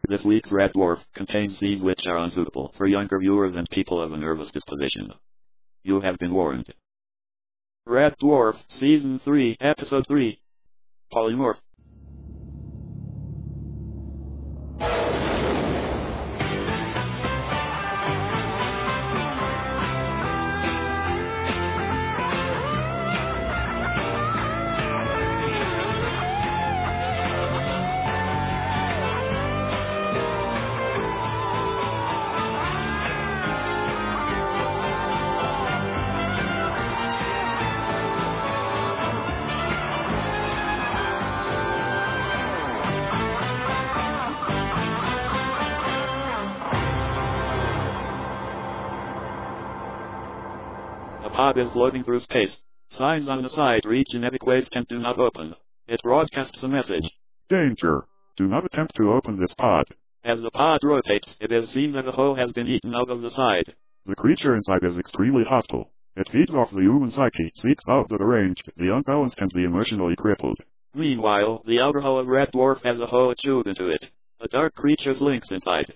This week's Red Dwarf contains scenes which are unsuitable for younger viewers and people of a nervous disposition. You have been warned. Red Dwarf, Season 3, Episode 3. Polymorph. The pod is floating through space. Signs on the side read genetic waste and do not open. It broadcasts a message. Danger! Do not attempt to open this pod. As the pod rotates, it is seen that a hole has been eaten out of the side. The creature inside is extremely hostile. It feeds off the human psyche, seeks out the deranged, the unbalanced and the emotionally crippled. Meanwhile, the outer hull of Red Dwarf has a hole chewed into it. A dark creature slinks inside.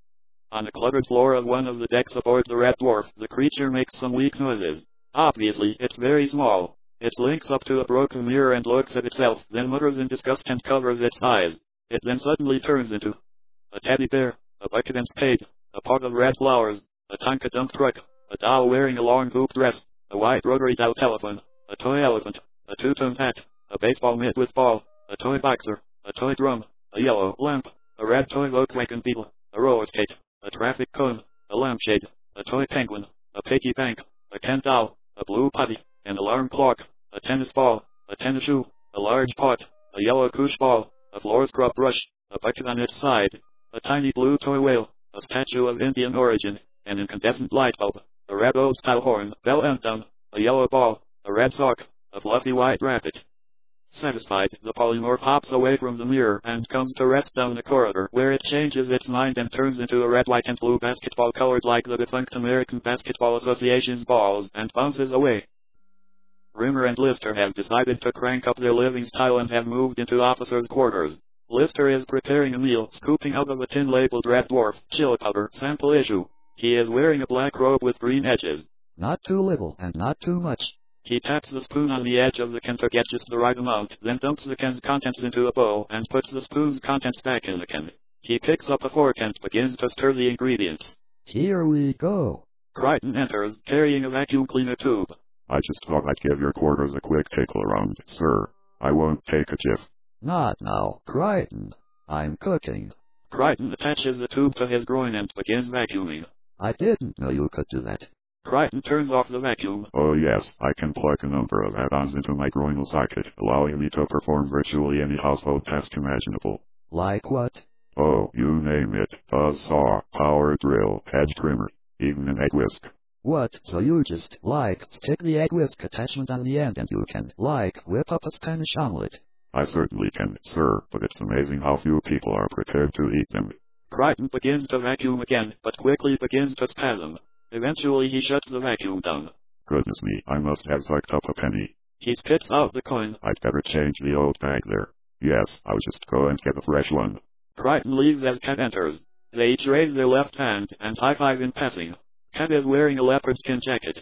On the cluttered floor of one of the decks aboard the Red Dwarf, the creature makes some weak noises. Obviously, it's very small. It slinks up to a broken mirror and looks at itself, then mutters in disgust and covers its eyes. It then suddenly turns into a teddy bear, a bucket and spade, a pot of red flowers, a Tonka dump truck, a doll wearing a long hoop dress, a white rotary dial telephone, a toy elephant, a two-tone hat, a baseball mitt with ball, a toy boxer, a toy drum, a yellow lamp, a red toy Volkswagen Beetle, a roller skate, a traffic cone, a lampshade, a toy penguin, a piggy bank, a Ken doll, a blue putty, an alarm clock, a tennis ball, a tennis shoe, a large pot, a yellow koosh ball, a floor scrub brush, a bucket on its side, a tiny blue toy whale, a statue of Indian origin, an incandescent light bulb, a red old-style horn, bell and down, a yellow ball, a red sock, a fluffy white rabbit. Satisfied, the polymorph hops away from the mirror and comes to rest down the corridor, where it changes its mind and turns into a red, white, and blue basketball colored like the defunct American Basketball Association's balls, and bounces away. Rimmer and Lister have decided to crank up their living style and have moved into officers' quarters. Lister is preparing a meal, scooping out of a tin labeled Red Dwarf, chili powder, sample issue. He is wearing a black robe with green edges. Not too little and not too much. He taps the spoon on the edge of the can to get just the right amount, then dumps the can's contents into a bowl and puts the spoon's contents back in the can. He picks up a fork and begins to stir the ingredients. Here we go. Crichton enters, carrying a vacuum cleaner tube. I just thought I'd give your quarters a quick tickle around, sir. I won't take a jiff. Not now, Crichton. I'm cooking. Crichton attaches the tube to his groin and begins vacuuming. I didn't know you could do that. Crichton turns off the vacuum. Oh yes, I can plug a number of add-ons into my groinal socket, allowing me to perform virtually any household task imaginable. Like what? Oh, you name it. Buzz saw, power drill, hedge trimmer, even an egg whisk. What? So you just, stick the egg whisk attachment on the end and you can, whip up a Spanish omelet. I certainly can, sir, but it's amazing how few people are prepared to eat them. Crichton begins to vacuum again, but quickly begins to spasm. Eventually he shuts the vacuum down. Goodness me, I must have sucked up a penny. He spits out the coin. I'd better change the old bag there. Yes, I'll just go and get a fresh one. Crichton leaves as Cat enters. They each raise their left hand and high-five in passing. Cat is wearing a leopard skin jacket.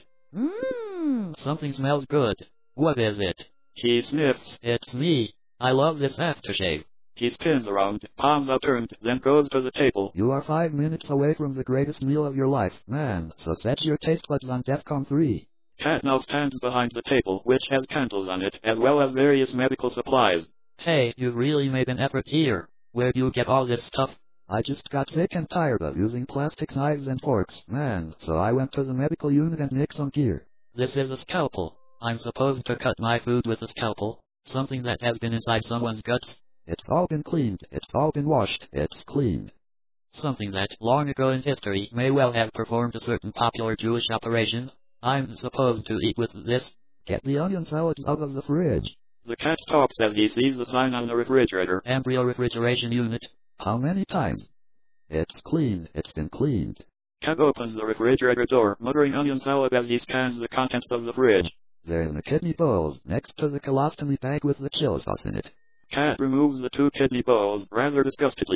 Something smells good. What is it? He sniffs. It's me. I love this aftershave. He spins around, palms upturned, then goes to the table. You are 5 minutes away from the greatest meal of your life, man, so set your taste buds on DEFCON 3. Cat now stands behind the table, which has candles on it, as well as various medical supplies. Hey, you really made an effort here. Where'd you get all this stuff? I just got sick and tired of using plastic knives and forks, man, so I went to the medical unit and nicked some gear. This is a scalpel. I'm supposed to cut my food with a scalpel. Something that has been inside someone's guts. It's all been cleaned, it's all been washed, it's cleaned. Something that, long ago in history, may well have performed a certain popular Jewish operation. I'm supposed to eat with this. Get the onion salads out of the fridge. The cat stops as he sees the sign on the refrigerator. Embryo refrigeration unit. How many times? It's cleaned, it's been cleaned. Cat opens the refrigerator door, muttering onion salad as he scans the contents of the fridge. They're in the kidney bowls, next to the colostomy bag with the chili sauce in it. Cat removes the 2 kidney bowls, rather disgustedly.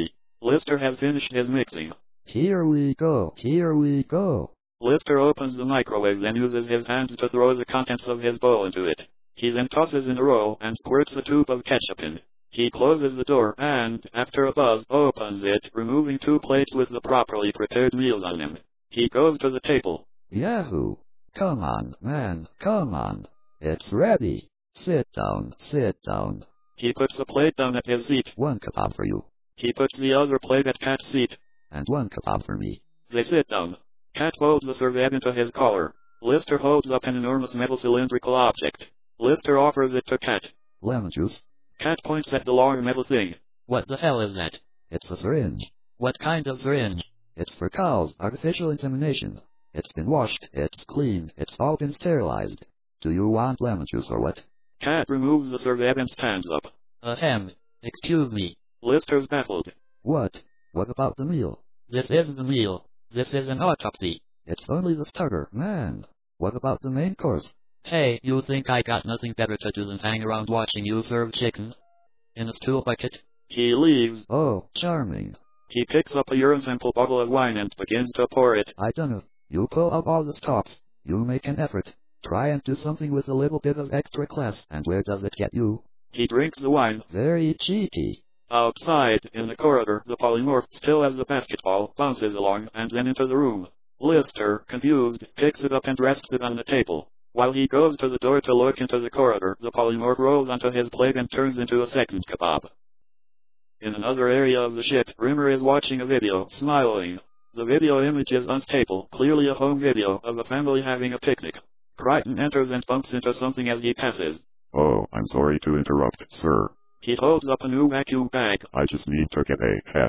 Lister has finished his mixing. Here we go, here we go. Lister opens the microwave, then uses his hands to throw the contents of his bowl into it. He then tosses in a roll and squirts a tube of ketchup in. He closes the door and, after a buzz, opens it, removing 2 plates with the properly prepared meals on them. He goes to the table. Yahoo! Come on, man, come on. It's ready. Sit down, sit down. He puts a plate down at his seat. 1 kebab for you. He puts the other plate at Cat's seat. And 1 kebab for me. They sit down. Cat folds the serviette into his collar. Lister holds up an enormous metal cylindrical object. Lister offers it to Cat. Lemon juice. Cat points at the long metal thing. What the hell is that? It's a syringe. What kind of syringe? It's for cows, artificial insemination. It's been washed, it's clean, it's all been sterilized. Do you want lemon juice or what? Cat removes the serviette and stands up. Ahem. Excuse me. Lister's baffled. What? What about the meal? This isn't the meal. This is an autopsy. It's only the starter, man. What about the main course? Hey, you think I got nothing better to do than hang around watching you serve chicken? In a stool bucket? He leaves. Oh, charming. He picks up a urine sample bottle of wine and begins to pour it. I dunno. You pull out all the stops. You make an effort. Try and do something with a little bit of extra class, and where does it get you? He drinks the wine. Very cheeky. Outside, in the corridor, the polymorph, still as the basketball, bounces along, and then into the room. Lister, confused, picks it up and rests it on the table. While he goes to the door to look into the corridor, the polymorph rolls onto his plate and turns into a second kebab. In another area of the ship, Rimmer is watching a video, smiling. The video image is unstable, clearly a home video of a family having a picnic. Crichton enters and bumps into something as he passes. Oh, I'm sorry to interrupt, sir. He holds up a new vacuum bag. I just need to get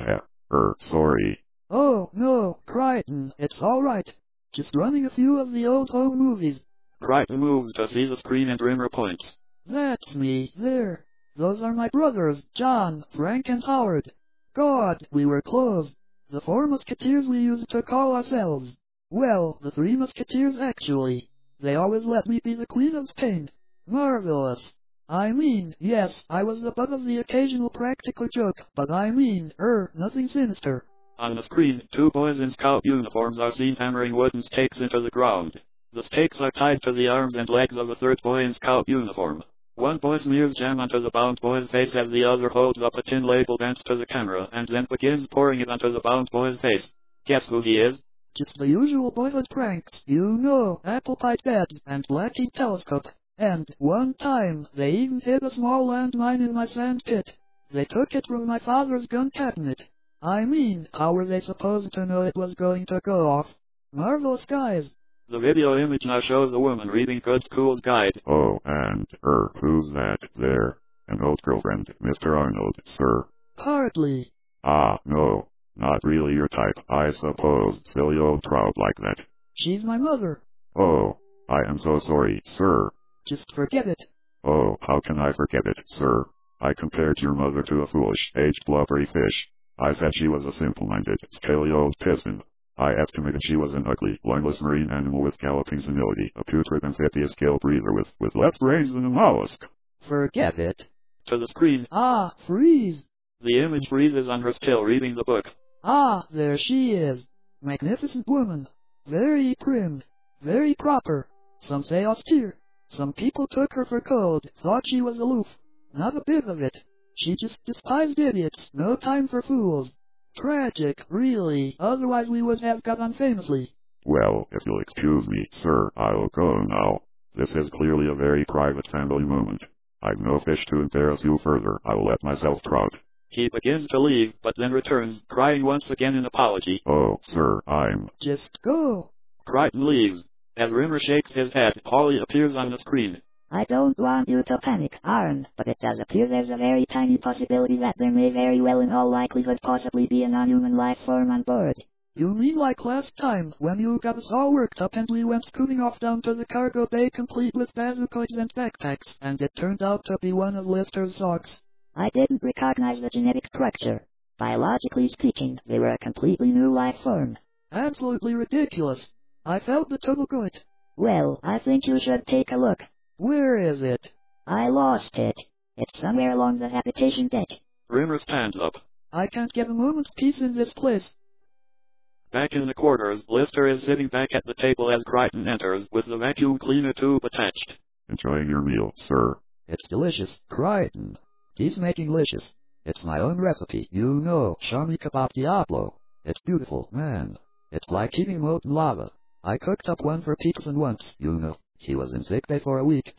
sorry. Oh, no, Crichton, it's alright. Just running a few of the old home movies. Crichton moves to see the screen and Rimmer points. That's me, there. Those are my brothers, John, Frank, and Howard. God, we were close. The 4 musketeers we used to call ourselves. Well, the 3 musketeers actually. They always let me be the Queen of Spain. Marvelous. I mean, yes, I was the butt of the occasional practical joke, but I mean, nothing sinister. On the screen, 2 boys in scout uniforms are seen hammering wooden stakes into the ground. The stakes are tied to the arms and legs of a 3rd boy in scout uniform. One boy smears jam onto the bound boy's face as the other holds up a tin label dance to the camera and then begins pouring it onto the bound boy's face. Guess who he is? Just the usual boyhood pranks, you know, apple pie beds and Blackie telescope. And, one time, they even hid a small landmine in my sand pit. They took it from my father's gun cabinet. I mean, how were they supposed to know it was going to go off? Marvelous guys. The video image now shows a woman reading Good School's Guide. Oh, and, who's that there? An old girlfriend, Mr. Arnold, sir. Hardly. Ah, no. Not really your type, I suppose, silly old trout like that. She's my mother. Oh, I am so sorry, sir. Just forget it. Oh, how can I forget it, sir? I compared your mother to a foolish, aged blubbery fish. I said she was a simple-minded, scaly old piston. I estimated she was an ugly, lungless marine animal with galloping senility, a putrid amphibious scale breather with less brains than a mollusk. Forget it. To the screen. Ah, freeze. The image freezes on her still reading the book. Ah, there she is. Magnificent woman. Very prim. Very proper. Some say austere. Some people took her for cold, thought she was aloof. Not a bit of it. She just despised idiots, no time for fools. Tragic, really, otherwise we would have got on famously. Well, if you'll excuse me, sir, I'll go now. This is clearly a very private family moment. I've no fish to embarrass you further, I'll let myself trout. He begins to leave, but then returns, crying once again in apology. Oh, sir, I'm... Just go. Crichton leaves. As Rimmer shakes his head, Holly appears on the screen. I don't want you to panic, Arn, but it does appear there's a very tiny possibility that there may very well in all likelihood possibly be a non-human life form on board. You mean like last time, when you got us all worked up and we went scooting off down to the cargo bay complete with bazookas and backpacks, and it turned out to be one of Lister's socks? I didn't recognize the genetic structure. Biologically speaking, they were a completely new life form. Absolutely ridiculous. I felt the total good. Well, I think you should take a look. Where is it? I lost it. It's somewhere along the habitation deck. Rimmer stands up. I can't get a moment's peace in this place. Back in the quarters, Lister is sitting back at the table as Crichton enters, with the vacuum cleaner tube attached. Enjoying your meal, sir. It's delicious, Crichton. He's making licious. It's my own recipe, you know, Shami Kebab Diablo. It's beautiful, man. It's like eating molten lava. I cooked up one for Peterson once, you know. He was in sick bay for a week.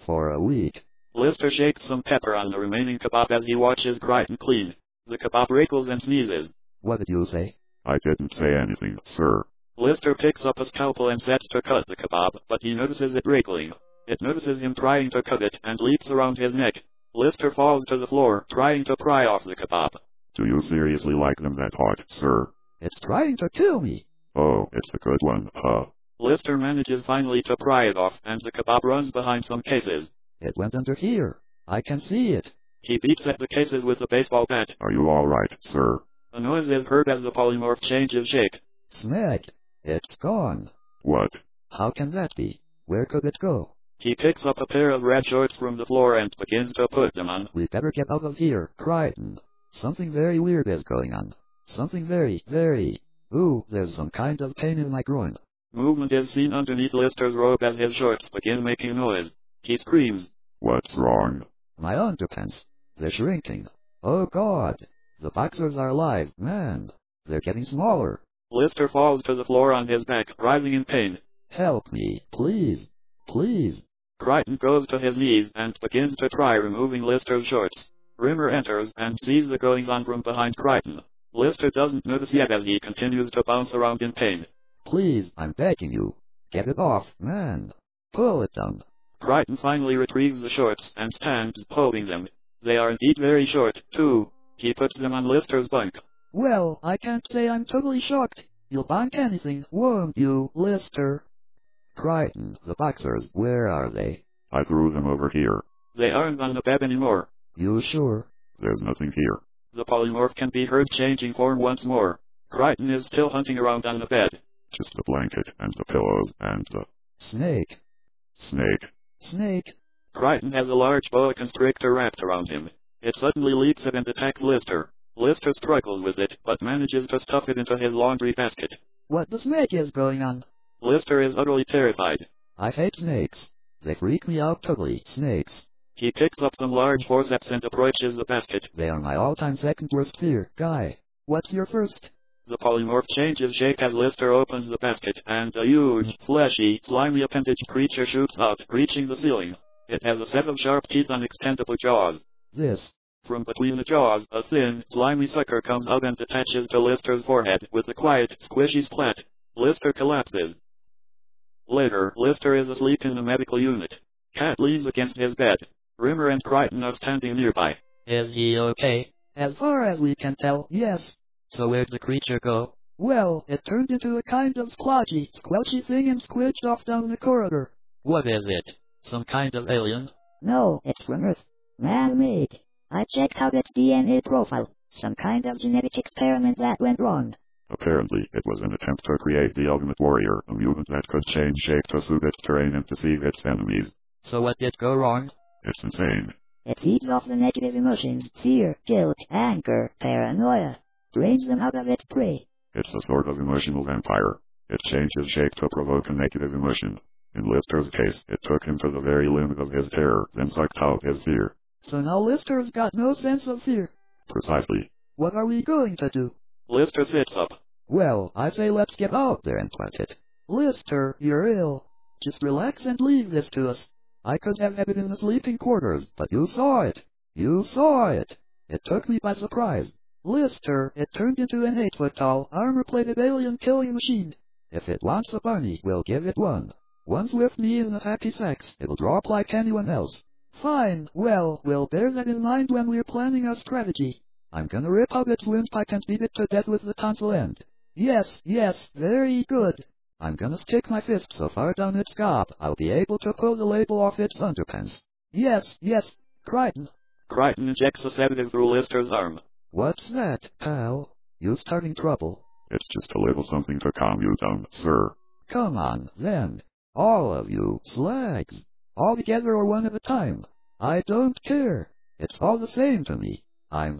Lister shakes some pepper on the remaining kebab as he watches Crichton clean. The kebab wriggles and sneezes. What did you say? I didn't say anything, sir. Lister picks up a scalpel and sets to cut the kebab, but he notices it wriggling. It notices him trying to cut it and leaps around his neck. Lister falls to the floor, trying to pry off the kebab. Do you seriously like them that hot, sir? It's trying to kill me. Oh, it's a good one, huh? Lister manages finally to pry it off, and the kebab runs behind some cases. It went under here. I can see it. He beats at the cases with a baseball bat. Are you all right, sir? A noise is heard as the polymorph changes shape. Snag. It's gone. What? How can that be? Where could it go? He picks up a pair of red shorts from the floor and begins to put them on. We better get out of here, Crichton. Something very weird is going on. Something very... Ooh, there's some kind of pain in my groin. Movement is seen underneath Lister's robe as his shorts begin making noise. He screams. What's wrong? My underpants. They're shrinking. Oh God. The boxers are alive, man. They're getting smaller. Lister falls to the floor on his back, writhing in pain. Help me, please. Please. Crichton goes to his knees and begins to try removing Lister's shorts. Rimmer enters and sees the goings-on from behind Crichton. Lister doesn't notice yet as he continues to bounce around in pain. Please, I'm begging you. Get it off, man. Pull it down. Crichton finally retrieves the shorts and stands holding them. They are indeed very short, too. He puts them on Lister's bunk. Well, I can't say I'm totally shocked. You'll bonk anything, won't you, Lister? Crichton, the boxers, where are they? I threw them over here. They aren't on the bed anymore. You sure? There's nothing here. The polymorph can be heard changing form once more. Crichton is still hunting around on the bed. Just the blanket and the pillows and the... Snake. Snake. Snake. Crichton has a large boa constrictor wrapped around him. It suddenly leaps it and attacks Lister. Lister struggles with it, but manages to stuff it into his laundry basket. What the snake is going on? Lister is utterly terrified. I hate snakes. They freak me out totally, snakes. He picks up some large forceps and approaches the basket. They are my all-time second worst fear, guy. What's your first? The polymorph changes shape as Lister opens the basket, and a huge, fleshy, slimy appendage creature shoots out, reaching the ceiling. It has a set of sharp teeth on extendable jaws. This. From between the jaws, a thin, slimy sucker comes out and attaches to Lister's forehead with a quiet, squishy splat. Lister collapses. Later, Lister is asleep in the medical unit. Cat leans against his bed. Rimmer and Crichton are standing nearby. Is he okay? As far as we can tell, yes. So where'd the creature go? Well, it turned into a kind of squelchy thing and squidged off down the corridor. What is it? Some kind of alien? No, it's from Earth. Man-made. I checked out its DNA profile. Some kind of genetic experiment that went wrong. Apparently, it was an attempt to create the ultimate warrior, a mutant that could change shape to suit its terrain and deceive its enemies. So what did go wrong? It's insane. It feeds off the negative emotions, fear, guilt, anger, paranoia. Drains them out of its prey. It's a sort of emotional vampire. It changes shape to provoke a negative emotion. In Lister's case, it took him to the very limit of his terror, then sucked out his fear. So now Lister's got no sense of fear. Precisely. What are we going to do? Lister sits up. Well, I say let's get out there and plant it. Lister, you're ill. Just relax and leave this to us. I could have had it in the sleeping quarters, but you saw it. You saw it. It took me by surprise. Lister, it turned into an 8-foot-tall, armor-plated alien killing machine. If it wants a bunny, we'll give it one. Once with me in the happy sex, it'll drop like anyone else. Fine, well, we'll bear that in mind when we're planning our strategy. I'm gonna rip out its windpipe and beat it to death with the tonsil end. Yes, very good. I'm gonna stick my fist so far down its gob, I'll be able to pull the label off its underpants. Yes, Crichton. Crichton injects a sedative through Lister's arm. What's that, pal? You starting trouble? It's just a little something to calm you down, sir. Come on, then. All of you, slags. All together or one at a time. I don't care. It's all the same to me. I'm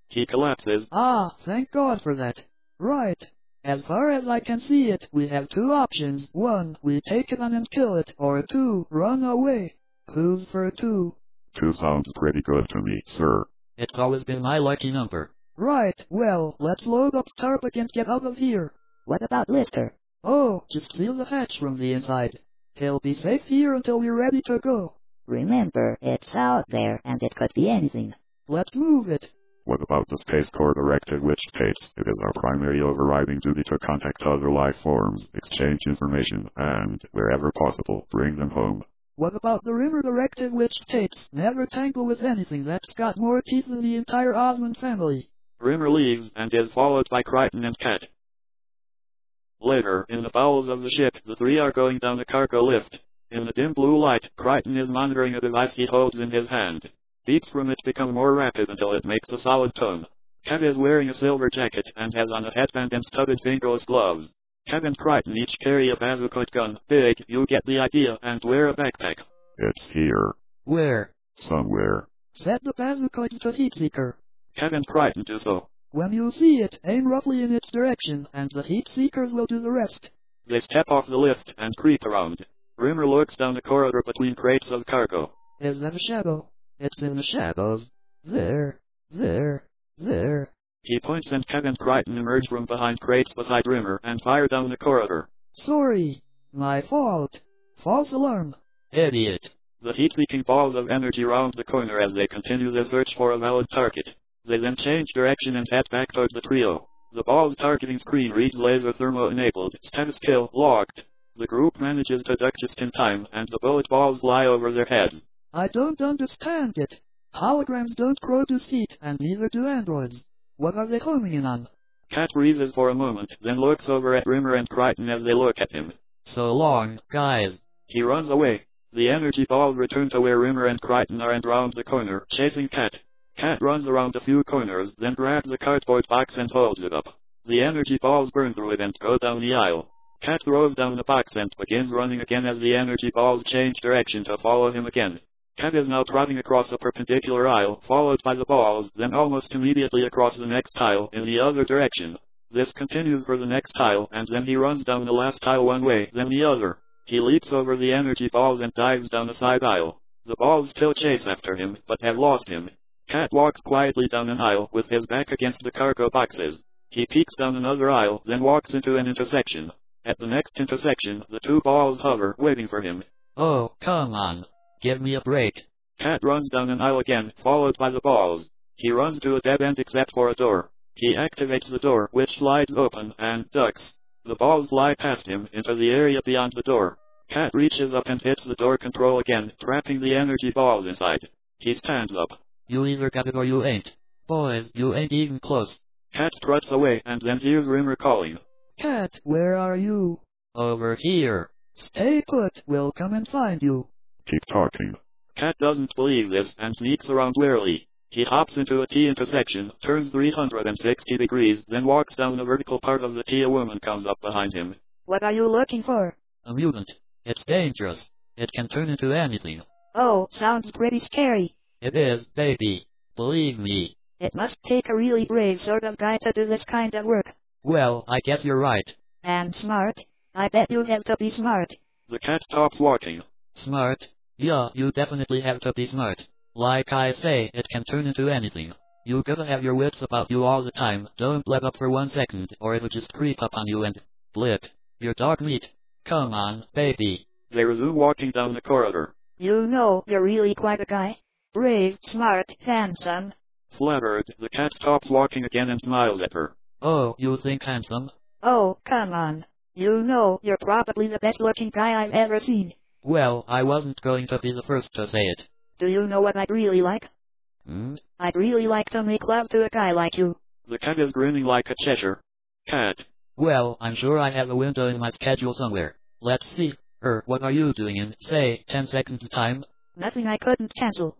He collapses. Ah, thank God for that. Right. As far as I can see it, we have two options. 1, we take it on and kill it, or 2, run away. Who's for 2? 2 sounds pretty good to me, sir. It's always been my lucky number. Right, well, let's load up Starbuck and get out of here. What about Lister? Oh, just seal the hatch from the inside. He'll be safe here until we're ready to go. Remember, it's out there, and it could be anything. Let's move it. What about the Space Corps directive, which states it is our primary overriding duty to contact other life forms, exchange information, and, wherever possible, bring them home? What about the Rimmer directive, which states, never tangle with anything that's got more teeth than the entire Osmond family? Rimmer leaves and is followed by Crichton and Cat. Later, in the bowels of the ship, the three are going down a cargo lift. In the dim blue light, Crichton is monitoring a device he holds in his hand. Beeps from it become more rapid until it makes a solid tone. Cat is wearing a silver jacket and has on a headband and studded fingerless gloves. Cat and Crichton each carry a bazooka gun, big, you get the idea, and wear a backpack. It's here. Where? Somewhere. Set the bazooka to heat seeker. Cat and Crichton do so. When you see it, aim roughly in its direction, and the heat seekers will do the rest. They step off the lift and creep around. Rimmer looks down the corridor between crates of cargo. Is that a shadow? It's in the shadows. There. He points and Cat and Crichton emerge from behind crates beside Rimmer and fire down the corridor. Sorry. My fault. False alarm. Idiot. The heat-seeking balls of energy round the corner as they continue their search for a valid target. They then change direction and head back toward the trio. The ball's targeting screen reads laser thermo-enabled, status kill, locked. The group manages to duck just in time, and the bullet balls fly over their heads. I don't understand it. Holograms don't produce heat, and neither do androids. What are they homing in on? Cat freezes for a moment, then looks over at Rimmer and Crichton as they look at him. So long, guys. He runs away. The energy balls return to where Rimmer and Crichton are and round the corner, chasing Cat. Cat runs around a few corners, then grabs a cardboard box and holds it up. The energy balls burn through it and go down the aisle. Cat throws down the box and begins running again as the energy balls change direction to follow him again. Cat is now trotting across a perpendicular aisle, followed by the balls, then almost immediately across the next tile in the other direction. This continues for the next tile, and then he runs down the last tile one way, then the other. He leaps over the energy balls and dives down a side aisle. The balls still chase after him, but have lost him. Cat walks quietly down an aisle with his back against the cargo boxes. He peeks down another aisle, then walks into an intersection. At the next intersection, the two balls hover, waiting for him. Oh, come on. Give me a break. Cat runs down an aisle again, followed by the balls. He runs to a dead end except for a door. He activates the door, which slides open, and ducks. The balls fly past him, into the area beyond the door. Cat reaches up and hits the door control again, trapping the energy balls inside. He stands up. You either got it or you ain't. Boys, you ain't even close. Cat struts away and then hears Rimmer calling. Cat, where are you? Over here. Stay put, we'll come and find you. Keep talking. Cat doesn't believe this and sneaks around warily. He hops into a T intersection, turns 360 degrees, then walks down the vertical part of the T. A woman comes up behind him. What are you looking for? A mutant. It's dangerous. It can turn into anything. Oh, sounds pretty scary. It is, baby. Believe me. It must take a really brave sort of guy to do this kind of work. Well, I guess you're right. And smart. I bet you have to be smart. The cat stops walking. Smart? Yeah, you definitely have to be smart. Like I say, it can turn into anything. You gotta have your wits about you all the time. Don't let up for 1 second, or it'll just creep up on you and blip. You're dog meat. Come on, baby. They resume walking down the corridor. You know, you're really quite a guy. Brave, smart, handsome. Flattered, the cat stops walking again and smiles at her. Oh, you think handsome? Oh, come on. You know, you're probably the best looking guy I've ever seen. Well, I wasn't going to be the first to say it. Do you know what I'd really like? I'd really like to make love to a guy like you. The cat is grinning like a Cheshire cat. Well, I'm sure I have a window in my schedule somewhere. Let's see. What are you doing in, say, 10 seconds time? Nothing I couldn't cancel.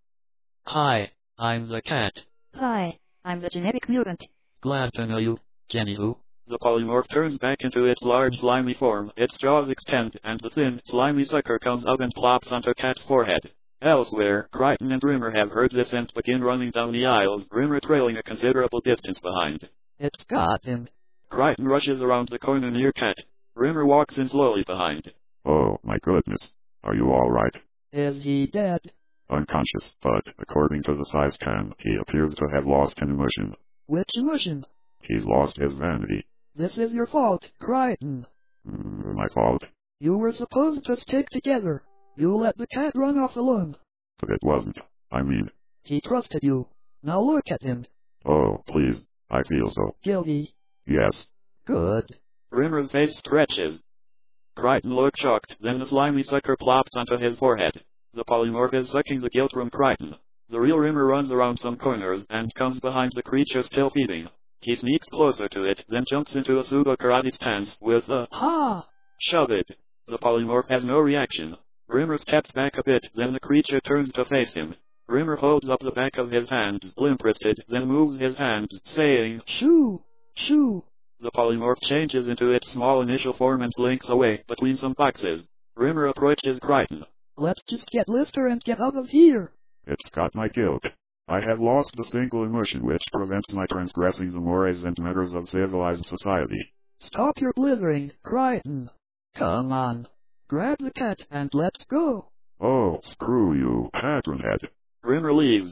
Hi, I'm the cat. Hi, I'm the genetic mutant. Glad to know you, Jenny Who. The polymorph turns back into its large slimy form, its jaws extend, and the thin, slimy sucker comes up and plops onto Cat's forehead. Elsewhere, Crichton and Rimmer have heard this and begin running down the aisles, Rimmer trailing a considerable distance behind. It's got him. Crichton rushes around the corner near Cat. Rimmer walks in slowly behind. Oh, my goodness. Are you all right? Is he dead? Unconscious, but according to the size scan, he appears to have lost an emotion. Which emotion? He's lost his vanity. This is your fault, Crichton. My fault. You were supposed to stick together. You let the cat run off alone. But it wasn't. I mean... He trusted you. Now look at him. Oh, please. I feel so. Guilty. Yes. Good. Rimmer's face stretches. Crichton looks shocked, then the slimy sucker plops onto his forehead. The polymorph is sucking the guilt from Crichton. The real Rimmer runs around some corners and comes behind the creature still feeding. He sneaks closer to it, then jumps into a pseudo-karate stance with a Ha! Shove it. The polymorph has no reaction. Rimmer steps back a bit, then the creature turns to face him. Rimmer holds up the back of his hands, limp-wristed, then moves his hands, saying, Shoo! Shoo! The polymorph changes into its small initial form and slinks away between some boxes. Rimmer approaches Crichton. Let's just get Lister and get out of here. It's got my guilt. I have lost the single emotion which prevents my transgressing the mores and manners of civilized society. Stop your blithering, Crichton. Come on. Grab the cat and let's go. Oh, screw you, Patronhead. Rimmer leaves.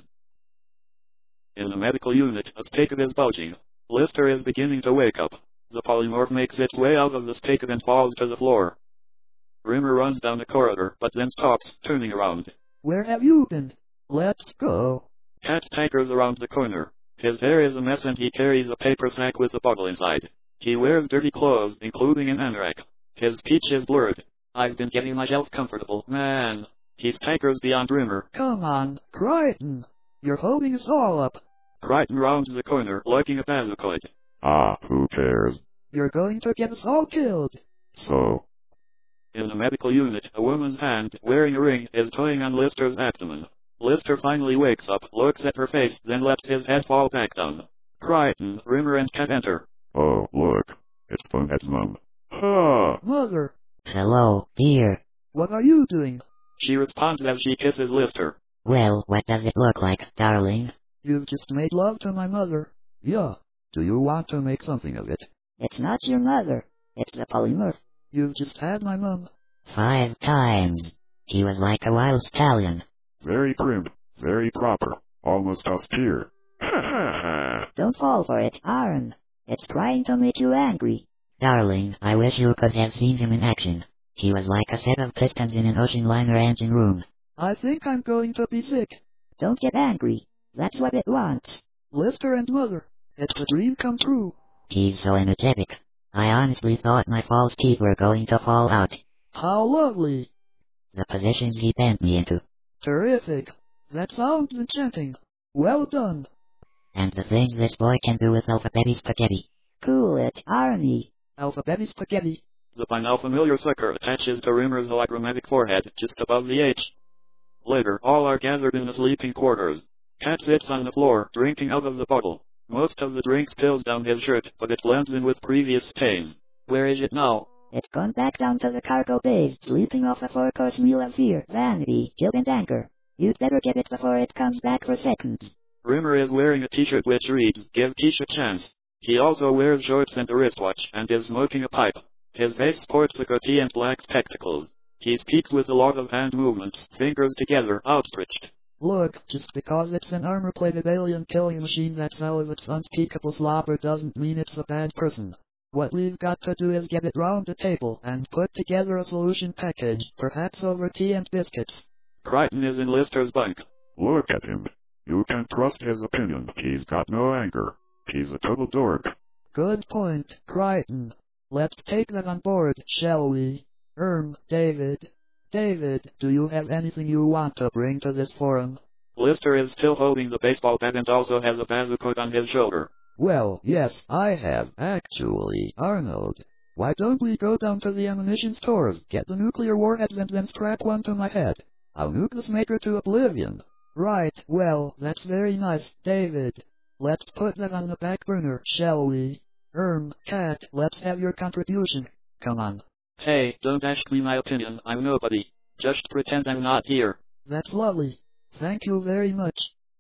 In the medical unit, a stake is bulging. Lister is beginning to wake up. The polymorph makes its way out of the stake and falls to the floor. Rimmer runs down the corridor, but then stops, turning around. Where have you been? Let's go. Cat staggers around the corner. His hair is a mess and he carries a paper sack with a bottle inside. He wears dirty clothes, including an anorak. His speech is blurred. I've been getting myself comfortable, man. He staggers beyond Rimmer. Come on, Crichton. You're holding us all up. Crichton rounds the corner, looking at Bazocoid. Ah, who cares? You're going to get us all killed. So... In the medical unit, a woman's hand, wearing a ring, is toying on Lister's abdomen. Lister finally wakes up, looks at her face, then lets his head fall back down. Crichton, Rimmer and Cat enter. Oh, look. It's Bonehead's mom. Ah! Mother. Hello, dear. What are you doing? She responds as she kisses Lister. Well, what does it look like, darling? You've just made love to my mother. Yeah. Do you want to make something of it? It's not your mother. It's the polymorph. You've just had my mum. 5 times. He was like a wild stallion. Very prim, very proper, almost austere. Ha ha ha! Don't fall for it, Aaron. It's trying to make you angry. Darling, I wish you could have seen him in action. He was like a set of pistons in an ocean liner engine room. I think I'm going to be sick. Don't get angry. That's what it wants. Lister and Mother. It's a dream come true. He's so energetic. I honestly thought my false teeth were going to fall out. How lovely. The positions he bent me into. Terrific. That sounds enchanting. Well done. And the things this boy can do with alphabeti spaghetti. Cool it, Arnie. Alphabeti spaghetti. The binalfamiliar sucker attaches to Rimmer's hologrammatic forehead, just above the H. Later, all are gathered in the sleeping quarters. Cat sits on the floor, drinking out of the bottle. Most of the drink spills down his shirt, but it blends in with previous stains. Where is it now? It's gone back down to the cargo bay, sleeping off a 4-course meal of fear, vanity, guilt and anger. You'd better get it before it comes back for seconds. Rimmer is wearing a t-shirt which reads, Give Quiche a chance. He also wears shorts and a wristwatch, and is smoking a pipe. His face sports a goatee and black spectacles. He speaks with a lot of hand movements, fingers together, outstretched. Look, just because it's an armor-plated alien killing machine that salivates unspeakable slobber doesn't mean it's a bad person. What we've got to do is get it round the table and put together a solution package, perhaps over tea and biscuits. Crichton is in Lister's bunk. Look at him. You can trust his opinion. He's got no anger. He's a total dork. Good point, Crichton. Let's take that on board, shall we? David. David, do you have anything you want to bring to this forum? Lister is still holding the baseball bat and also has a bazooka on his shoulder. Well, yes, I have, actually, Arnold. Why don't we go down to the ammunition stores, get the nuclear warheads and then strap one to my head? I'll nuke this maker to oblivion. Right, well, that's very nice, David. Let's put that on the back burner, shall we? Cat, let's have your contribution. Come on. Hey, don't ask me my opinion, I'm nobody. Just pretend I'm not here. That's lovely. Thank you very much.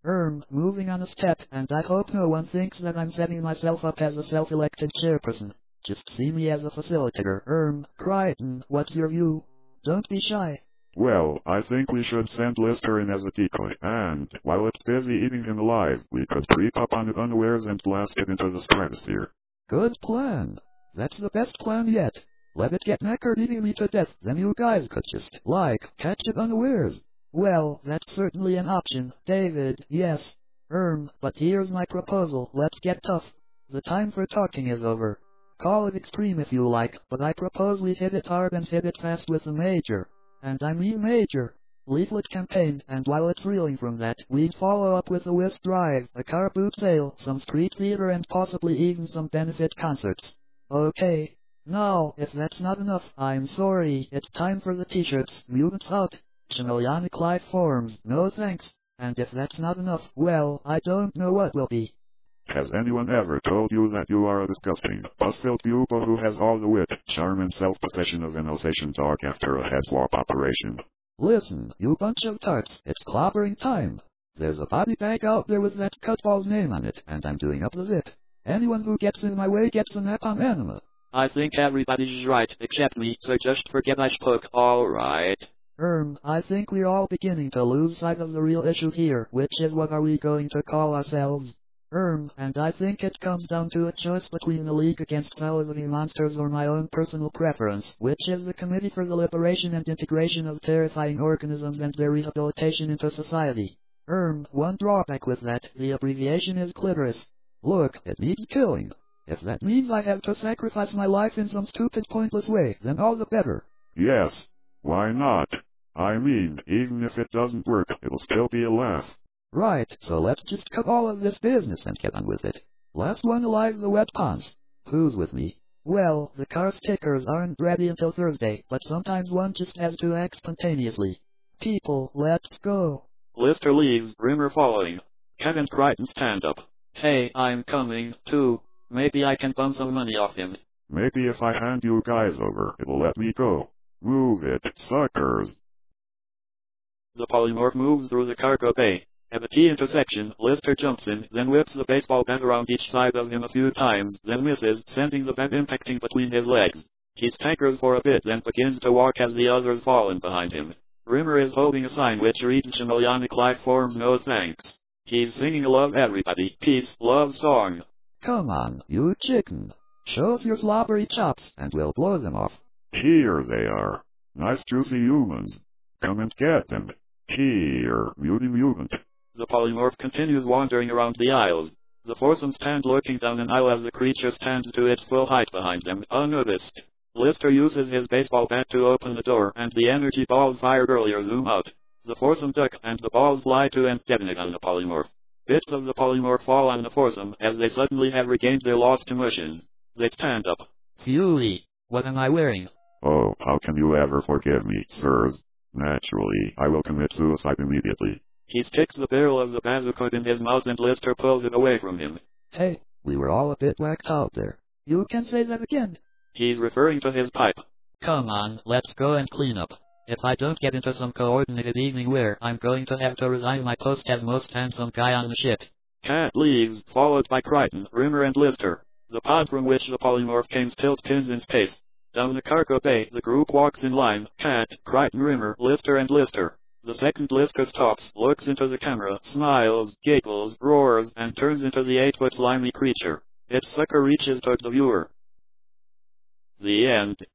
Moving on a step, and I hope no one thinks that I'm setting myself up as a self-elected chairperson. Just see me as a facilitator. Crichton, what's your view? Don't be shy. Well, I think we should send Lister in as a decoy, and, while it's busy eating him alive, we could creep up on it unawares and blast it into the stratosphere. Good plan. That's the best plan yet. Let it get knackered eating me to death, then you guys could just, catch it unawares. Well, that's certainly an option, David, yes. But here's my proposal, let's get tough. The time for talking is over. Call it extreme if you like, but I propose we hit it hard and hit it fast with a major. And I mean major. Leaflet campaign, and while it's reeling from that, we'd follow up with a whisk drive, a car boot sale, some street theater, and possibly even some benefit concerts. Okay. Now, if that's not enough, I'm sorry, it's time for the t-shirts, mutants out. Chimelionic life forms, no thanks. And if that's not enough, well, I don't know what will be. Has anyone ever told you that you are a disgusting, bus-filled pupa who has all the wit, charm, and self-possession of an Alsatian dog after a head-swap operation? Listen, you bunch of tarts, it's clobbering time. There's a body bag out there with that cutball's name on it, and I'm doing up the zip. Anyone who gets in my way gets a napalm enema. I think everybody's right, except me, so just forget I spoke, alright. I think we're all beginning to lose sight of the real issue here, which is what are we going to call ourselves? And I think it comes down to a choice between the League Against Salivary Monsters or my own personal preference, which is the Committee for the Liberation and Integration of Terrifying Organisms and Their Rehabilitation into Society. One drawback with that, the abbreviation is clitoris. Look, it needs killing. If that means I have to sacrifice my life in some stupid, pointless way, then all the better. Yes. Why not? I mean, even if it doesn't work, it'll still be a laugh. Right, so let's just cut all of this business and get on with it. Last one alive's a wet pants. Who's with me? Well, the car stickers aren't ready until Thursday, but sometimes one just has to act spontaneously. People, let's go. Lister leaves, Rimmer following. Kevin Crichton stand up. Hey, I'm coming, too. Maybe I can bum some money off him. Maybe if I hand you guys over, it'll let me go. Move it, suckers. The polymorph moves through the cargo bay. At the T intersection, Lister jumps in, then whips the baseball bat around each side of him a few times, then misses, sending the bat impacting between his legs. He staggers for a bit, then begins to walk as the others fall in behind him. Rimmer is holding a sign which reads Chimelionic life forms no thanks. He's singing a love everybody, peace, love song. Come on, you chicken. Show us your slobbery chops, and we'll blow them off. Here they are. Nice juicy humans. Come and get them. Here, mutant. The polymorph continues wandering around the aisles. The foursome stand looking down an aisle as the creature stands to its full height behind them, unnoticed. Lister uses his baseball bat to open the door, and the energy balls fired earlier zoom out. The foursome duck, and the balls fly to and detonate on the polymorph. Bits of the polymorph fall on the foursome, as they suddenly have regained their lost emotions. They stand up. Fury, what am I wearing? Oh, how can you ever forgive me, sirs? Naturally, I will commit suicide immediately. He sticks the barrel of the bazooka in his mouth and Lister pulls it away from him. Hey, we were all a bit whacked out there. You can say that again. He's referring to his pipe. Come on, let's go and clean up. If I don't get into some coordinated evening wear, I'm going to have to resign my post as most handsome guy on the ship. Cat leaves, followed by Crichton, Rimmer and Lister. The pod from which the polymorph came still spins in space. Down the cargo bay, the group walks in line, Cat, Crichton, Rimmer, Lister and Lister. The second Lister stops, looks into the camera, smiles, giggles, roars, and turns into the 8-foot slimy creature. Its sucker reaches toward the viewer. The end.